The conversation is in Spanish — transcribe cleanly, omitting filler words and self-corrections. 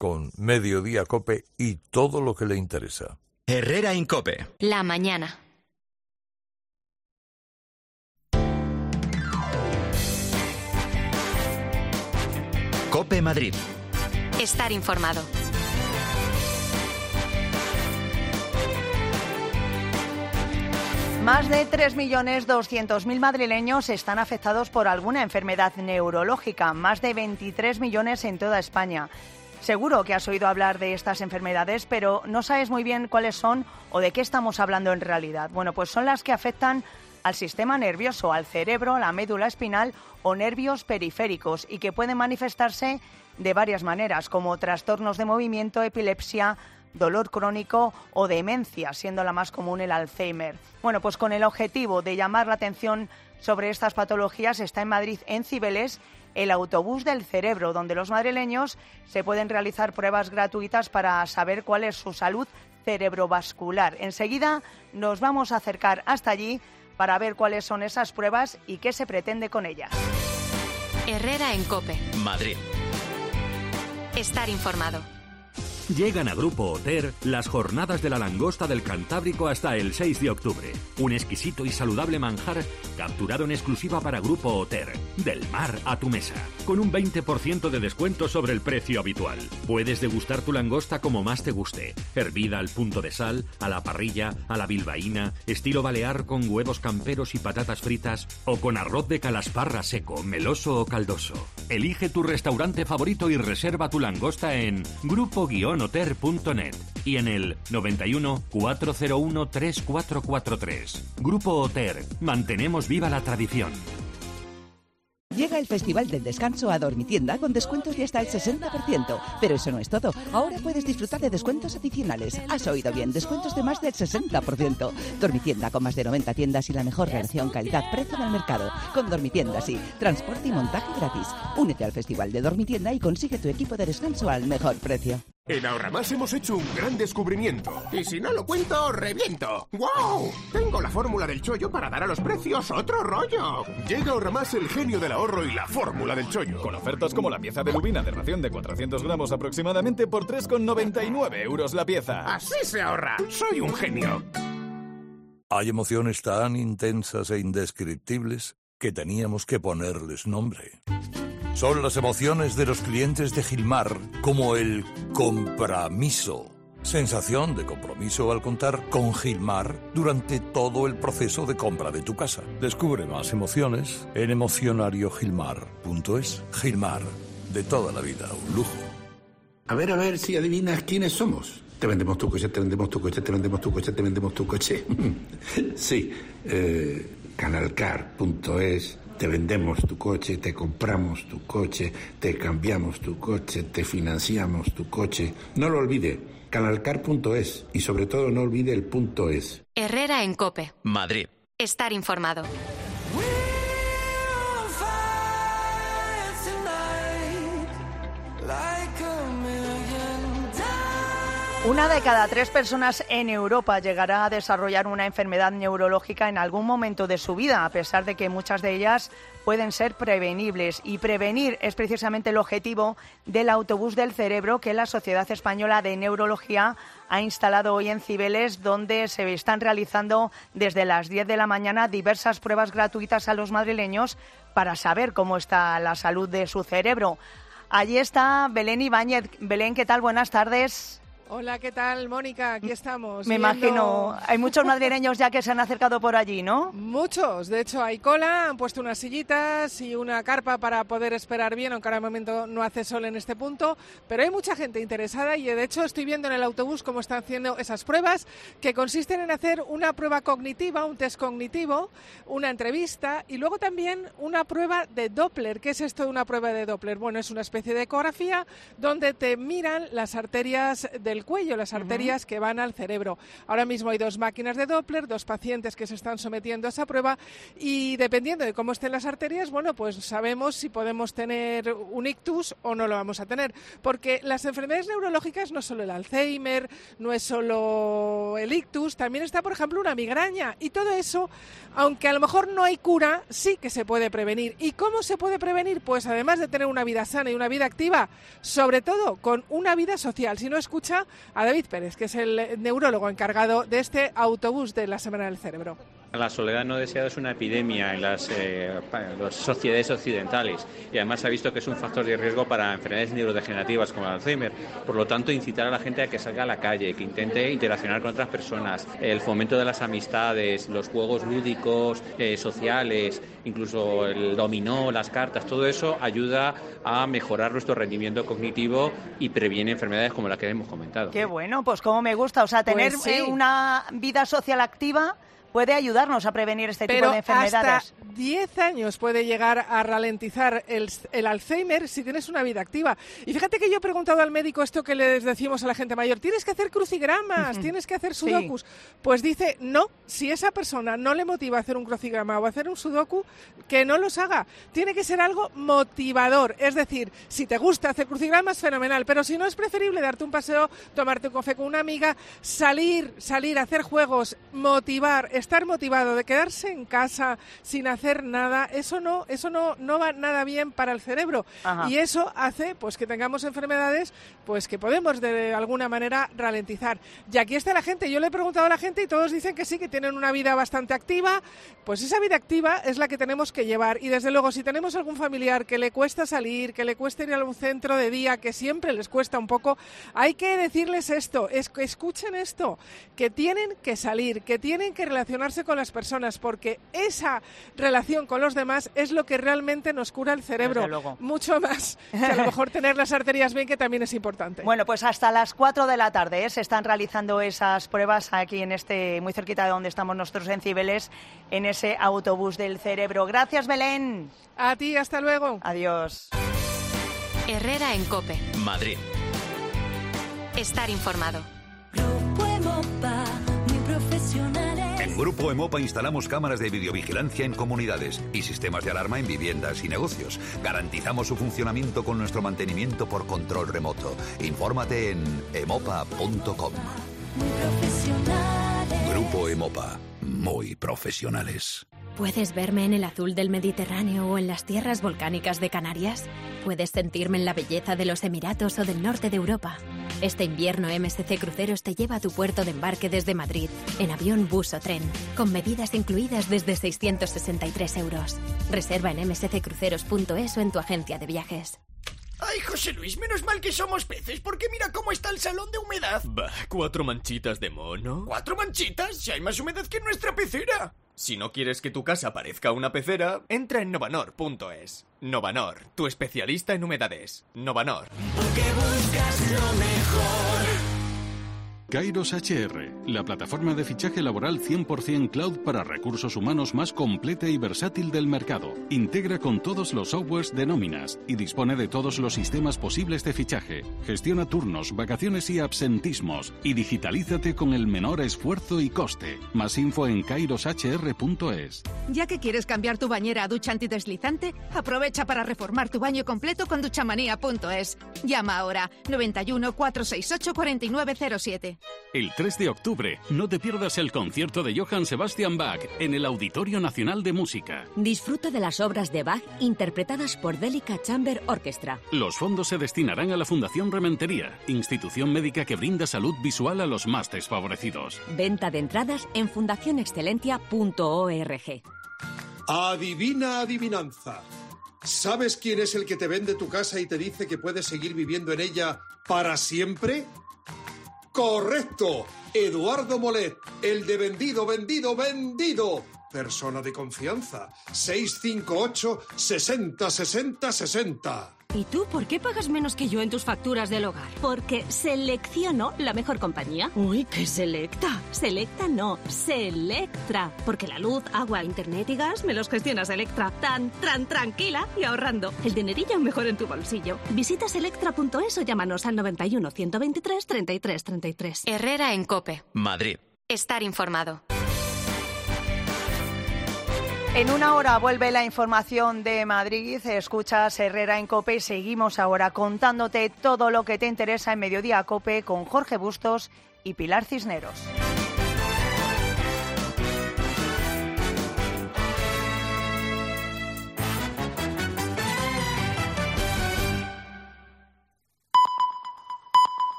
con Mediodía COPE y todo lo que le interesa. Herrera Incope. La mañana. COPE Madrid. Estar informado. Más de 3.200.000 madrileños están afectados por alguna enfermedad neurológica, más de 23 millones en toda España. Seguro que has oído hablar de estas enfermedades, pero no sabes muy bien cuáles son o de qué estamos hablando en realidad. Bueno, pues son las que afectan al sistema nervioso, al cerebro, la médula espinal o nervios periféricos y que pueden manifestarse de varias maneras, como trastornos de movimiento, epilepsia, dolor crónico o demencia, siendo la más común el Alzheimer. Bueno, pues con el objetivo de llamar la atención sobre estas patologías está en Madrid, en Cibeles, el autobús del cerebro, donde los madrileños se pueden realizar pruebas gratuitas para saber cuál es su salud cerebrovascular. Enseguida nos vamos a acercar hasta allí para ver cuáles son esas pruebas y qué se pretende con ellas. Herrera en COPE. Madrid. Estar informado. Llegan a Grupo Oter las jornadas de la langosta del Cantábrico hasta el 6 de octubre. Un exquisito y saludable manjar capturado en exclusiva para Grupo Oter. Del mar a tu mesa. Con un 20% de descuento sobre el precio habitual. Puedes degustar tu langosta como más te guste. Hervida al punto de sal, a la parrilla, a la bilbaína, estilo balear con huevos camperos y patatas fritas o con arroz de calasparra seco, meloso o caldoso. Elige tu restaurante favorito y reserva tu langosta en grupo-oter.net y en el 91 401 3443. Grupo Oter. Mantenemos viva la tradición. Llega el Festival del Descanso a Dormitienda con descuentos de hasta el 60%. Pero eso no es todo. Ahora puedes disfrutar de descuentos adicionales. Has oído bien, descuentos de más del 60%. Dormitienda con más de 90 tiendas y la mejor relación calidad-precio del mercado. Con Dormitienda sí, transporte y montaje gratis. Únete al Festival de Dormitienda y consigue tu equipo de descanso al mejor precio. En Ahorramás hemos hecho un gran descubrimiento. Y si no lo cuento, reviento. ¡Wow! Tengo la fórmula del chollo para dar a los precios otro rollo. Llega Ahorramás el genio del ahorro y la fórmula del chollo. Con ofertas como la pieza de lubina de ración de 400 gramos aproximadamente por 3,99 euros la pieza. ¡Así se ahorra! ¡Soy un genio! Hay emociones tan intensas e indescriptibles que teníamos que ponerles nombre. Son las emociones de los clientes de Gilmar, como el compromiso. Sensación de compromiso al contar con Gilmar durante todo el proceso de compra de tu casa. Descubre más emociones en emocionariogilmar.es. Gilmar, de toda la vida, un lujo. A ver si adivinas quiénes somos. Te vendemos tu coche, te vendemos tu coche, te vendemos tu coche, te vendemos tu coche. Sí, canalcar.es. Te vendemos tu coche, te compramos tu coche, te cambiamos tu coche, te financiamos tu coche. No lo olvide, canalcar.es y sobre todo no olvide el .es. Herrera en COPE. Madrid. Estar informado. Una de cada 3 personas en Europa llegará a desarrollar una enfermedad neurológica en algún momento de su vida, a pesar de que muchas de ellas pueden ser prevenibles. Y prevenir es precisamente el objetivo del autobús del cerebro que la Sociedad Española de Neurología ha instalado hoy en Cibeles, donde se están realizando desde las 10 de la mañana diversas pruebas gratuitas a los madrileños para saber cómo está la salud de su cerebro. Allí está Belén Ibáñez. Belén, ¿qué tal? Buenas tardes. Hola, ¿qué tal, Mónica? Aquí estamos. Me imagino. Hay muchos madrileños ya que se han acercado por allí, ¿no? Muchos. De hecho, hay cola, han puesto unas sillitas y una carpa para poder esperar bien, aunque ahora de momento no hace sol en este punto. Pero hay mucha gente interesada y, de hecho, estoy viendo en el autobús cómo están haciendo esas pruebas que consisten en hacer una prueba cognitiva, un test cognitivo, una entrevista y luego también una prueba de Doppler. ¿Qué es esto de una prueba de Doppler? Bueno, es una especie de ecografía donde te miran las arterias del del cuello, las arterias que van al cerebro. Ahora mismo hay 2 máquinas de Doppler, 2 pacientes que se están sometiendo a esa prueba y dependiendo de cómo estén las arterias, bueno, pues sabemos si podemos tener un ictus o no lo vamos a tener. Porque las enfermedades neurológicas no es solo el Alzheimer, no es solo el ictus, también está, por ejemplo, una migraña. Y todo eso, aunque a lo mejor no hay cura, sí que se puede prevenir. ¿Y cómo se puede prevenir? Pues además de tener una vida sana y una vida activa, sobre todo con una vida social. Si no, escucha a David Pérez, que es el neurólogo encargado de este autobús de la Semana del Cerebro. La soledad no deseada es una epidemia en las sociedades occidentales y además se ha visto que es un factor de riesgo para enfermedades neurodegenerativas como el Alzheimer. Por lo tanto, incitar a la gente a que salga a la calle, que intente interaccionar con otras personas, el fomento de las amistades, los juegos lúdicos, sociales, incluso el dominó, las cartas, todo eso ayuda a mejorar nuestro rendimiento cognitivo y previene enfermedades como la que hemos comentado. Qué bueno, pues como me gusta, o sea, tener una vida social activa puede ayudarnos a prevenir este tipo de enfermedades. Hasta 10 años puede llegar a ralentizar el Alzheimer si tienes una vida activa. Y fíjate que yo he preguntado al médico esto que les decimos a la gente mayor, tienes que hacer crucigramas, tienes que hacer sudokus. Sí. Pues dice, no, si esa persona no le motiva a hacer un crucigrama o a hacer un sudoku, que no los haga. Tiene que ser algo motivador. Es decir, si te gusta hacer crucigramas, fenomenal, pero si no, es preferible darte un paseo, tomarte un café con una amiga, salir, hacer juegos, motivar, estar motivado. De quedarse en casa sin hacer nada, eso no va nada bien para el cerebro. Ajá. Y eso hace pues que tengamos enfermedades pues que podemos de alguna manera ralentizar. Y aquí está la gente, yo le he preguntado a la gente y todos dicen que sí, que tienen una vida bastante activa. Pues esa vida activa es la que tenemos que llevar y desde luego si tenemos algún familiar que le cuesta salir, que le cuesta ir a un centro de día, que siempre les cuesta un poco, hay que decirles esto, escuchen esto, que tienen que salir, que tienen que relacionarse con las personas, porque esa relación con los demás es lo que realmente nos cura el cerebro, mucho más que a lo mejor tener las arterias bien, que también es importante. Bueno, pues hasta las 4 de la tarde se están realizando esas pruebas aquí muy cerquita de donde estamos nosotros en Cibeles, en ese autobús del cerebro. Gracias, Belén. A ti, hasta luego. Adiós. Herrera en COPE. Madrid. Estar informado. Grupo Emopa, muy profesionales. En Grupo Emopa instalamos cámaras de videovigilancia en comunidades y sistemas de alarma en viviendas y negocios. Garantizamos su funcionamiento con nuestro mantenimiento por control remoto. Infórmate en emopa.com. Muy profesionales. Grupo Emopa, muy profesionales. ¿Puedes verme en el azul del Mediterráneo o en las tierras volcánicas de Canarias? ¿Puedes sentirme en la belleza de los Emiratos o del norte de Europa? Este invierno MSC Cruceros te lleva a tu puerto de embarque desde Madrid, en avión, bus o tren, con medidas incluidas desde 663 €. Reserva en msccruceros.es o en tu agencia de viajes. Ay, José Luis, menos mal que somos peces, porque mira cómo está el salón de humedad. Bah, 4 manchitas de mono. ¿4 manchitas? Si hay más humedad que en nuestra pecera. Si no quieres que tu casa parezca una pecera, entra en novanor.es. Novanor, tu especialista en humedades. Novanor. Porque buscas lo mejor. Kairos HR, la plataforma de fichaje laboral 100% cloud para recursos humanos más completa y versátil del mercado. Integra con todos los softwares de nóminas y dispone de todos los sistemas posibles de fichaje. Gestiona turnos, vacaciones y absentismos y digitalízate con el menor esfuerzo y coste. Más info en kairoshr.es. Ya que quieres cambiar tu bañera a ducha antideslizante, aprovecha para reformar tu baño completo con duchamanía.es. Llama ahora 91 468 4907. El 3 de octubre, no te pierdas el concierto de Johann Sebastian Bach en el Auditorio Nacional de Música. Disfruta de las obras de Bach interpretadas por Delica Chamber Orchestra. Los fondos se destinarán a la Fundación Rementería, institución médica que brinda salud visual a los más desfavorecidos. Venta de entradas en fundacionexcelentia.org. Adivina adivinanza. ¿Sabes quién es el que te vende tu casa y te dice que puedes seguir viviendo en ella para siempre? ¡Correcto! Eduardo Molet, el de vendido. Persona de confianza. 658 60 60 60. ¿Y tú por qué pagas menos que yo en tus facturas del hogar? Porque selecciono la mejor compañía. Uy, qué selecta. Selecta no, Selectra. Porque la luz, agua, internet y gas me los gestiona Selectra. Tan tranquila y ahorrando. El dinerillo mejor en tu bolsillo. Visita selectra.es o llámanos al 91 123 33 33. Herrera en COPE. Madrid. Estar informado. En una hora vuelve la información de Madrid. Escuchas Herrera en COPE y seguimos ahora contándote todo lo que te interesa en Mediodía COPE con Jorge Bustos y Pilar Cisneros.